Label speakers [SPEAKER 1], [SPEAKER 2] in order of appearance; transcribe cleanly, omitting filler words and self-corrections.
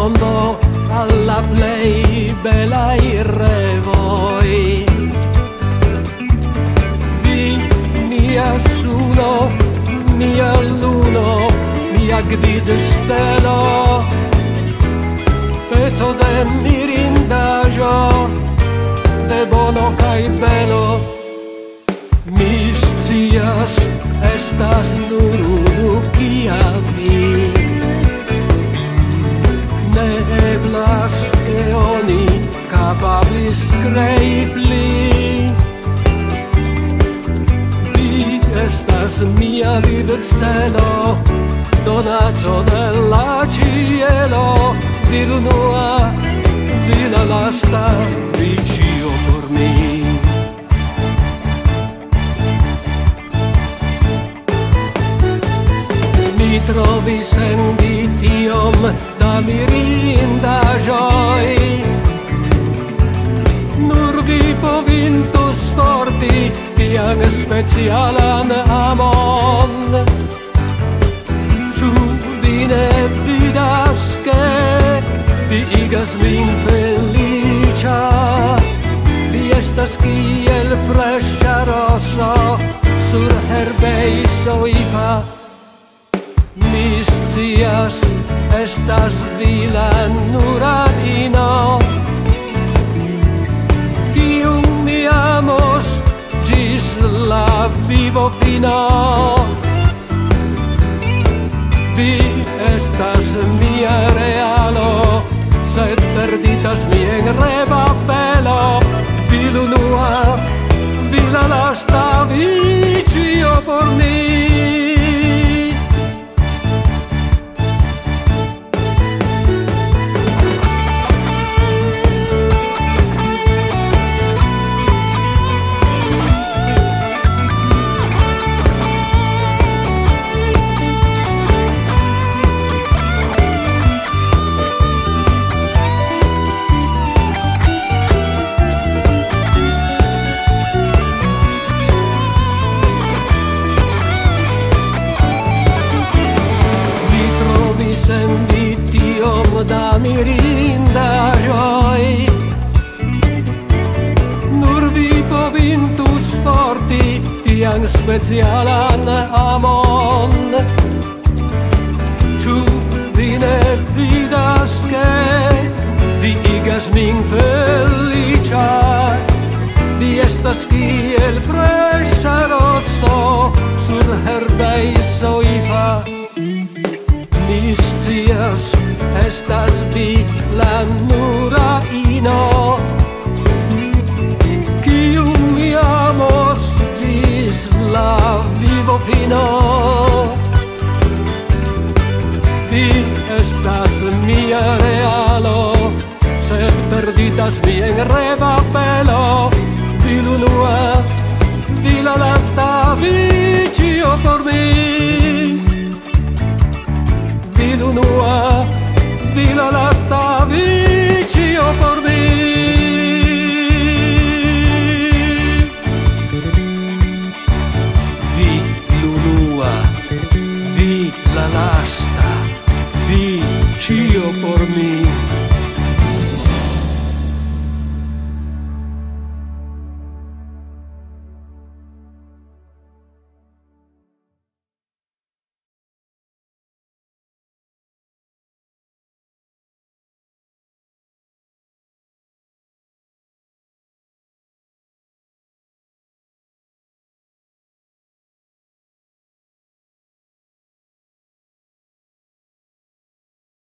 [SPEAKER 1] mondo alla play bella irrevoi. Vi mia suno, mia luno, mia gvid stelo, pezzo de mirindajo, de bono kai belo. Mis cias estas nur unu kia vi, ne eblas ke oni kapablis krei pli. Vi estas mia vivcelo, donaco de la cielo, vi l'unua, vi la lasta, vi cio por mi. Mi trovis en vi tiom da mirindaĵoj, nur vi povintus porti tian specialan amon. Ĉu vi ne vidas, ke vi igas min feliĉa? Vi estas kiel freŝa roso sur herbejo soifa. Mi scias, estas vi la nura ino, kiun mi amos ĝis la vivo fino. Vi estas mia realo, sed perditas mi en reva belo. Vi l'unua, vi la lasta, vi cio por mi. Da mirindaĵoj, nur vi povintus porti tian specialan amon. Ĉu vi ne vidas, ke vi igas min feliĉa? Vi estas kiel freŝa roso sur herbejo soifa. Mi scias, estas vi la nura ino, kiun mi amos ĝis la vivo fino. Vi estas mia realo, sed perditas mi en reva belo. Vi l'unua, vi la lasta, vi cio por mi. Vi l'unua, vi la lasta, vi cio por mi. Vi l'unua, vi la lasta, vi cio por mi.